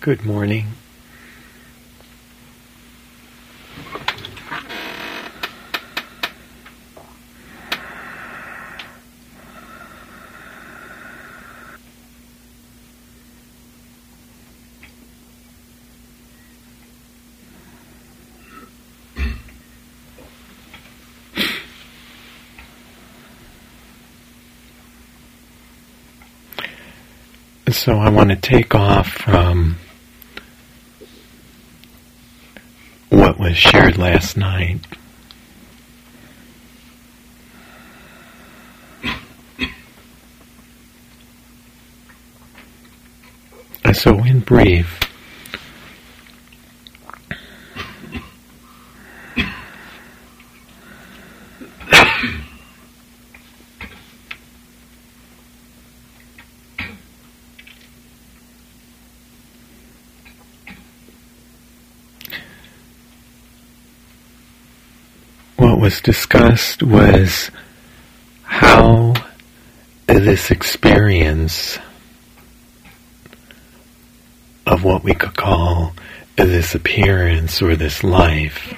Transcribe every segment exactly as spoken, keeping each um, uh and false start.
Good morning. So I want to take off from what was shared last night. So in brief, what was discussed was how this experience of what we could call this appearance or this life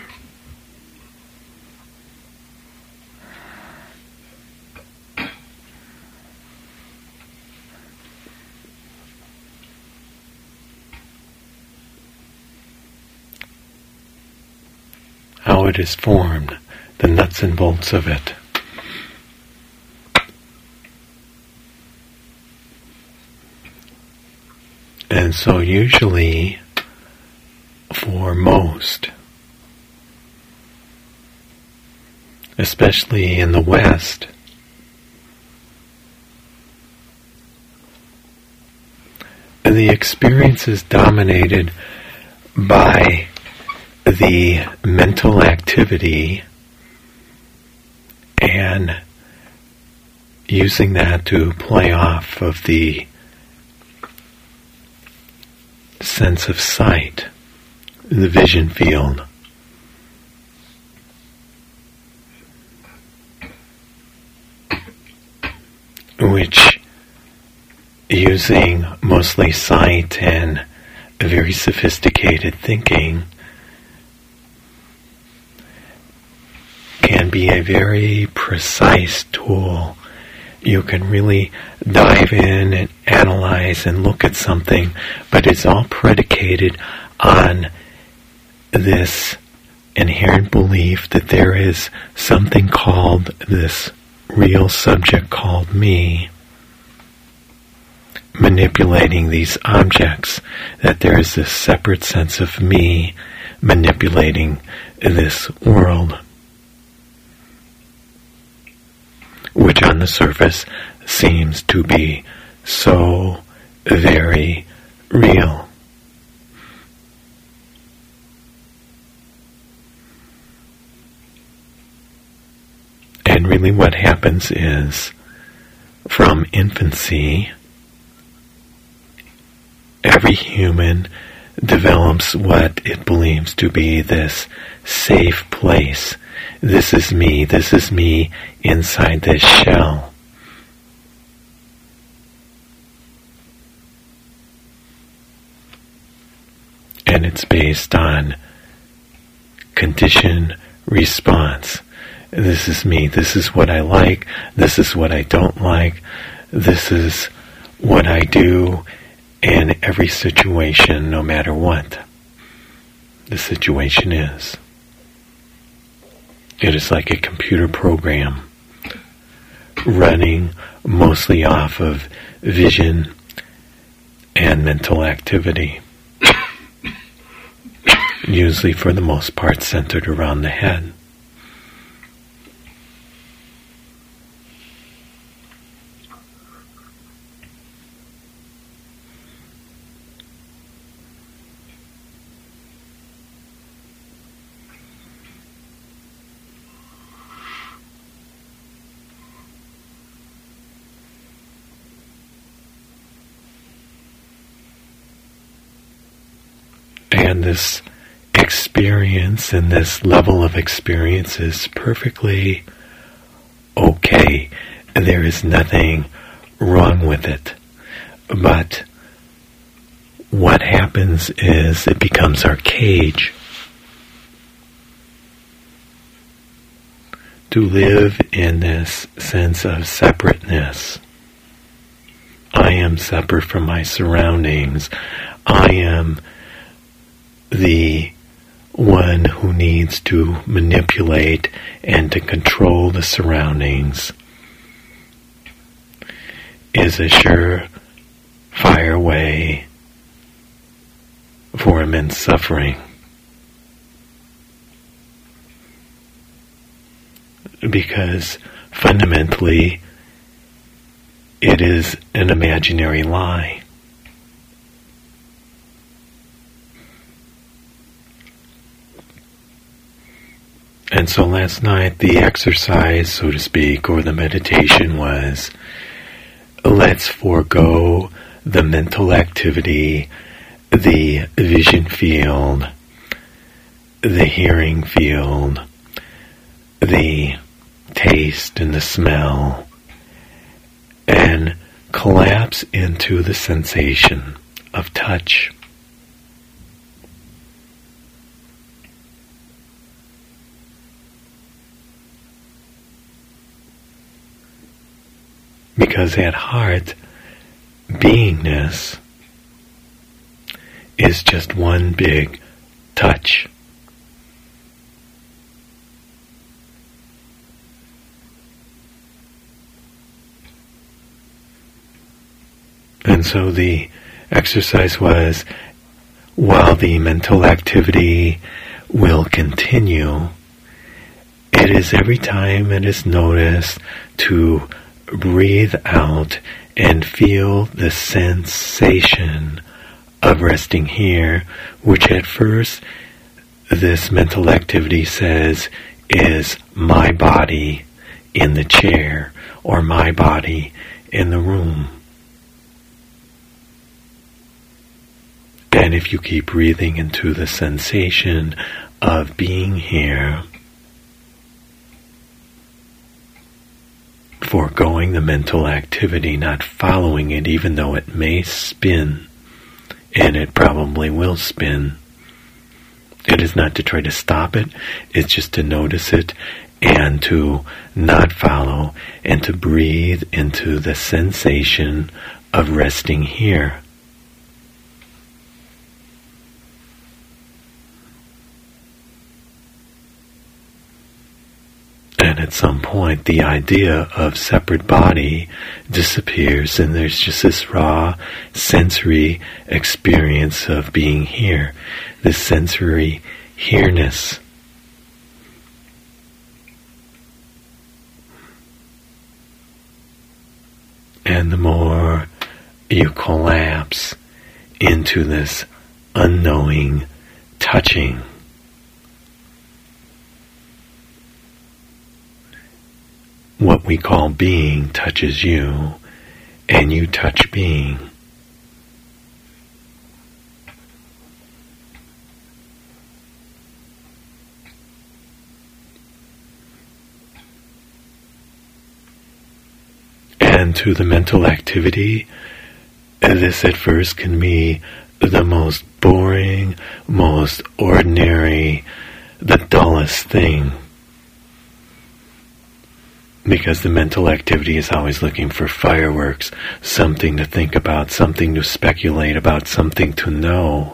how it is formed, the nuts and bolts of it. And so usually, for most, especially in the West, the experience is dominated by the mental activity and using that to play off of the sense of sight, the vision field. Which, using mostly sight and a very sophisticated thinking, can be a very precise tool. You can really dive in and analyze and look at something, but it's all predicated on this inherent belief that there is something called this real subject called me manipulating these objects, that there is this separate sense of me manipulating this world, which on the surface seems to be so very real. And really what happens is, from infancy, every human develops what it believes to be this safe place. This is me, this is me inside this shell. And it's based on condition response. This is me, this is what I like, this is what I don't like, this is what I do in every situation, no matter what the situation is. It is like a computer program running mostly off of vision and mental activity, usually for the most part centered around the head. And this experience and this level of experience is perfectly okay. There is nothing wrong with it. But what happens is it becomes our cage. To live in this sense of separateness. I am separate from my surroundings. I am the one who needs to manipulate and to control the surroundings is a sure-fire way for immense suffering. Because fundamentally, it is an imaginary lie. And so last night, the exercise, so to speak, or the meditation was, let's forego the mental activity, the vision field, the hearing field, the taste and the smell, and collapse into the sensation of touch. Because at heart, beingness is just one big touch. And so the exercise was, while the mental activity will continue, it is every time it is noticed to breathe out and feel the sensation of resting here, which at first this mental activity says is my body in the chair or my body in the room. And if you keep breathing into the sensation of being here, foregoing the mental activity, not following it, even though it may spin, and it probably will spin. It is not to try to stop it, it's just to notice it and to not follow and to breathe into the sensation of resting here. And at some point, the idea of separate body disappears, and there's just this raw sensory experience of being here, this sensory here-ness. And the more you collapse into this unknowing touching, what we call being touches you, and you touch being. And to the mental activity, this at first can be the most boring, most ordinary, the dullest thing. Because the mental activity is always looking for fireworks, something to think about, something to speculate about, something to know.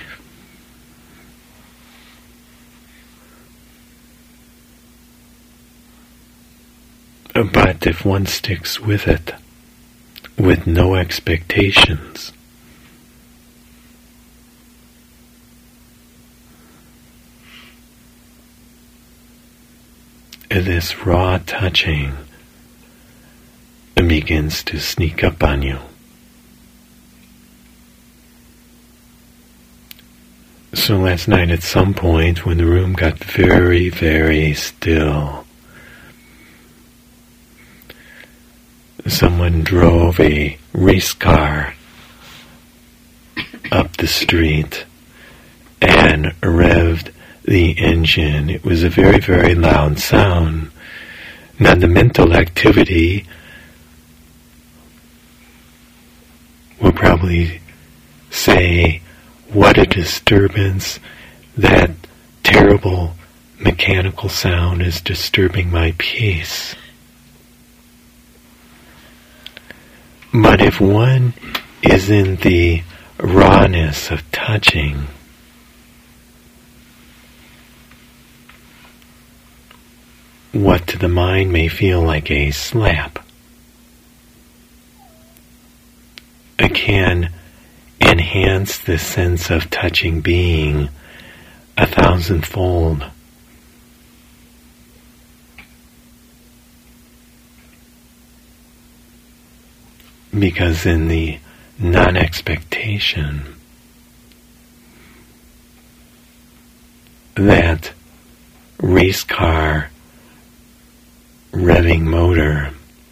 But if one sticks with it, with no expectations, this raw touching begins to sneak up on you. So last night at some point when the room got very, very still, someone drove a race car up the street and revved the engine. It was a very, very loud sound. Now the mental activity will probably say, what a disturbance, that terrible mechanical sound is disturbing my peace. But if one is in the rawness of touching, what to the mind may feel like a slap, it can enhance the sense of touching being a thousandfold. Because in the non-expectation that race car revving motor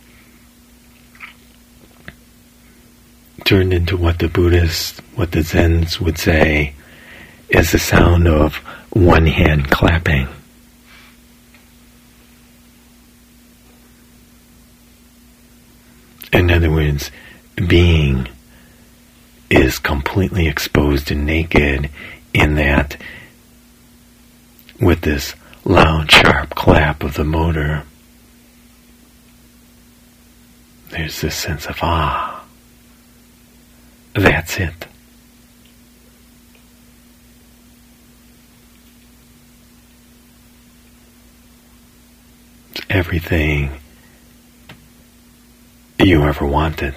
turned into what the Buddhists, what the Zens would say is the sound of one hand clapping. In other words, being is completely exposed and naked in that with this loud, sharp clap of the motor, there's this sense of, ah, that's it. It's everything you ever wanted.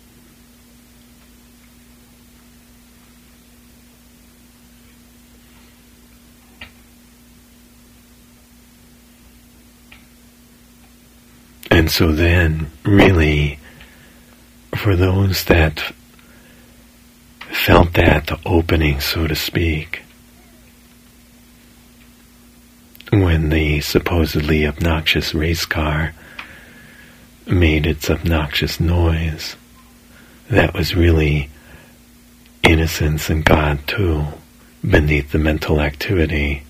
And so then, really, for those that felt that opening, so to speak, when the supposedly obnoxious race car made its obnoxious noise, that was really innocence and God too, beneath the mental activity.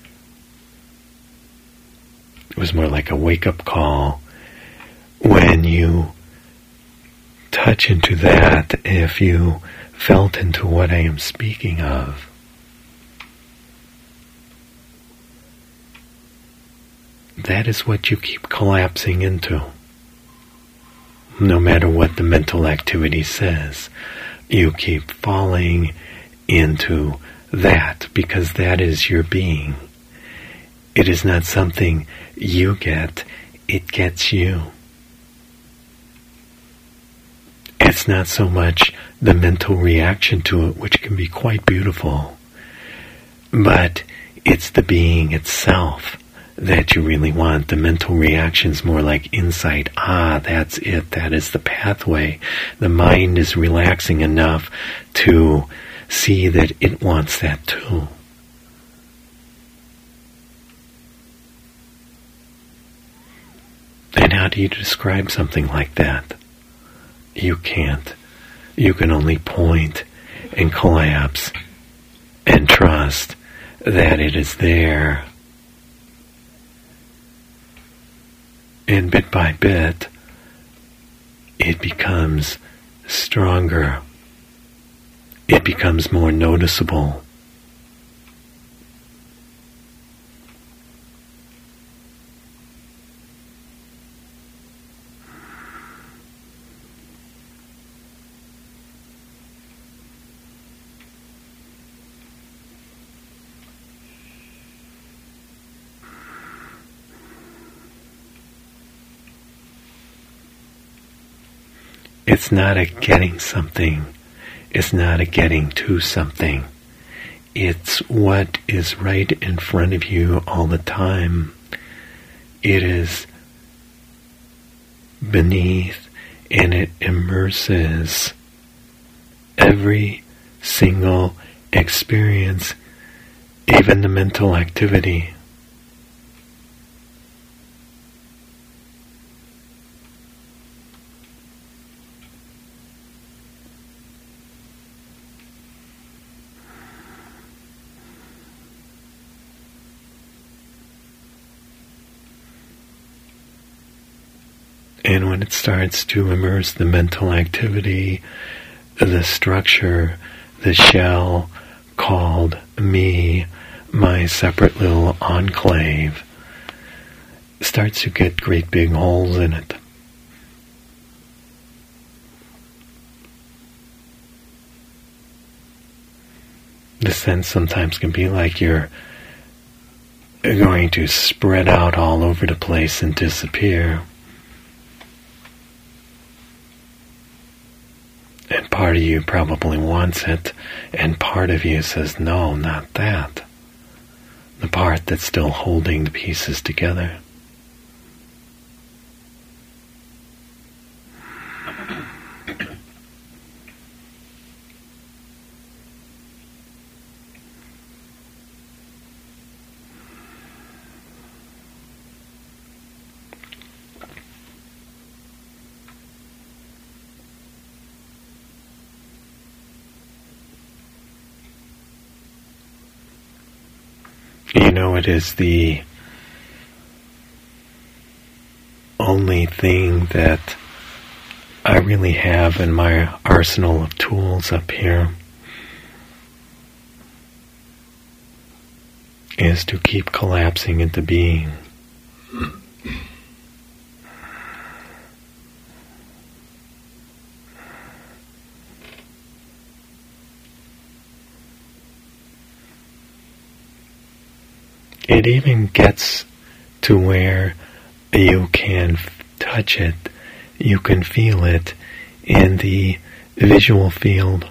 It was more like a wake-up call. When you touch into that, if you felt into what I am speaking of, that is what you keep collapsing into. No matter what the mental activity says, you keep falling into that because that is your being. It is not something you get, it gets you. It's not so much the mental reaction to it, which can be quite beautiful, but it's the being itself that you really want. The mental reaction's more like insight. Ah, that's it. That is the pathway. The mind is relaxing enough to see that it wants that too. And how do you describe something like that? You can't. You can only point and collapse and trust that it is there. And bit by bit, it becomes stronger. It becomes more noticeable. It's not a getting something. It's not a getting to something. It's what is right in front of you all the time. It is beneath and it immerses every single experience, even the mental activity. And when it starts to immerse the mental activity, the structure the shell called me, my separate little enclave, starts to get great big holes in it. The sense sometimes can be like you're going to spread out all over the place and disappear. And part of you probably wants it, and part of you says, no, not that. The part that's still holding the pieces together. You know, it is the only thing that I really have in my arsenal of tools up here is to keep collapsing into being. It even gets to where you can f- touch it, you can feel it in the visual field.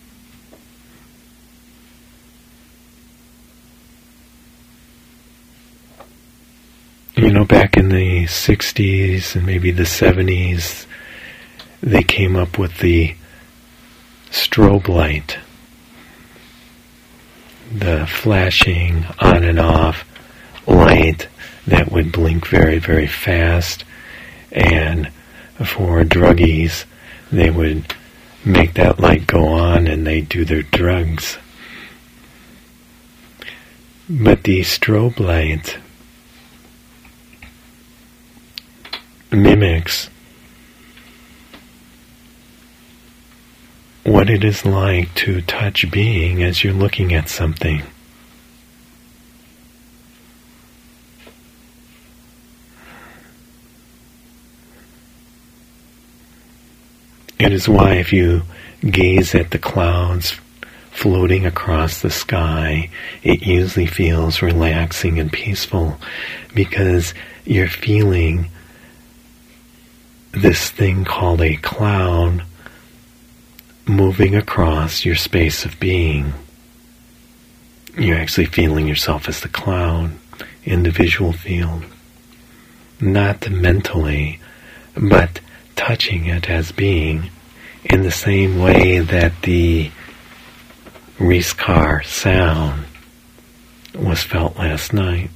You know, back in the sixties and maybe the seventies, they came up with the strobe light, the flashing on and off light that would blink very, very fast, and for druggies, they would make that light go on and they do their drugs. But the strobe light mimics what it is like to touch being as you're looking at something. It is why if you gaze at the clouds floating across the sky, it usually feels relaxing and peaceful because you're feeling this thing called a cloud moving across your space of being. You're actually feeling yourself as the cloud in the visual field. Not mentally, but touching it as being in the same way that the race car sound was felt last night.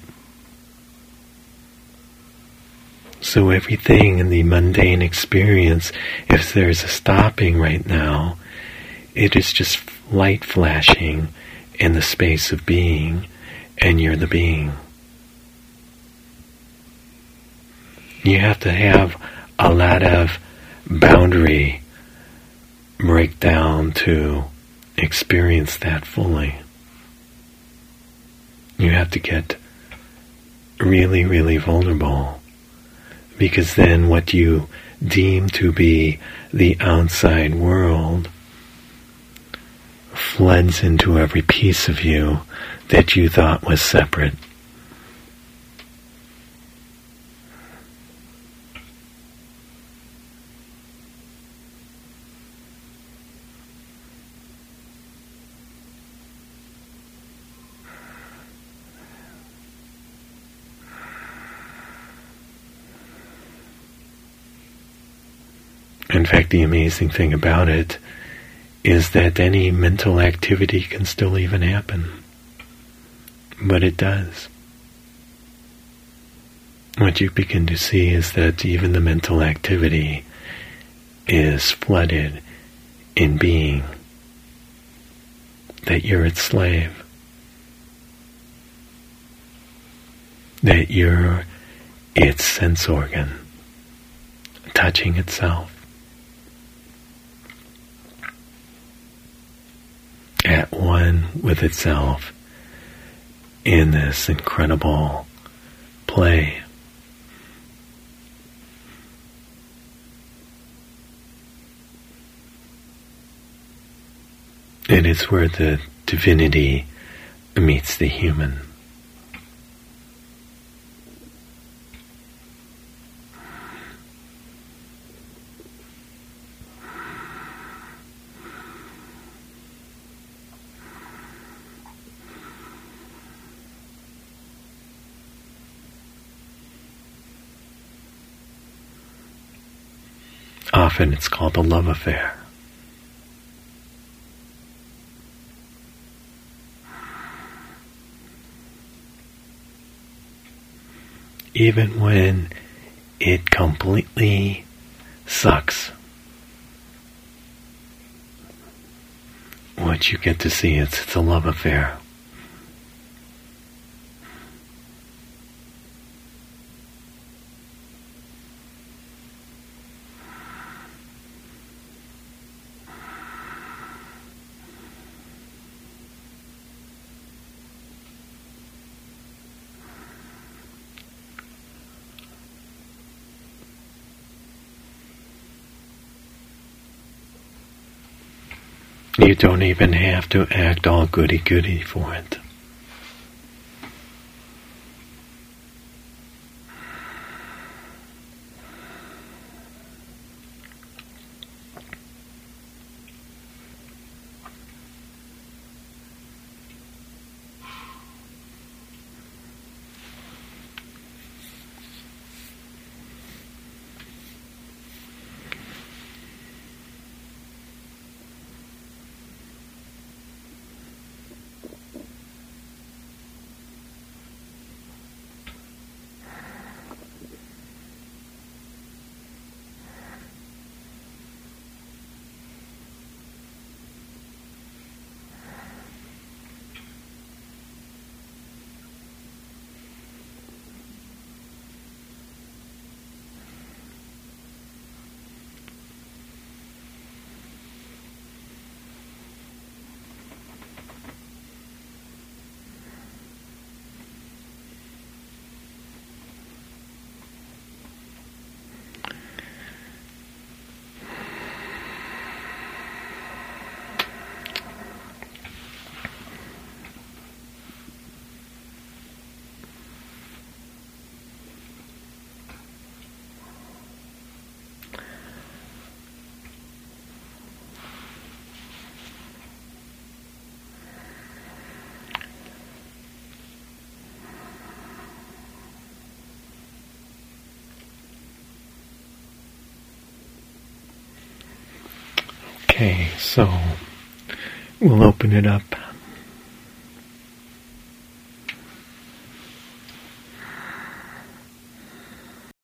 So everything in the mundane experience, if there's a stopping right now, it is just light flashing in the space of being, and you're the being. You have to have a lot of boundary breakdown to experience that fully. You have to get really, really vulnerable, because then what you deem to be the outside world floods into every piece of you that you thought was separate. In fact, the amazing thing about it is that any mental activity can still even happen. But it does. What you begin to see is that even the mental activity is flooded in being. That you're its slave. That you're its sense organ, touching itself. at one with itself in this incredible play. It is where the divinity meets the human. Often it's called a love affair. Even when it completely sucks, what you get to see is it's a love affair. You don't even have to act all goody-goody for it. Okay, so we'll open it up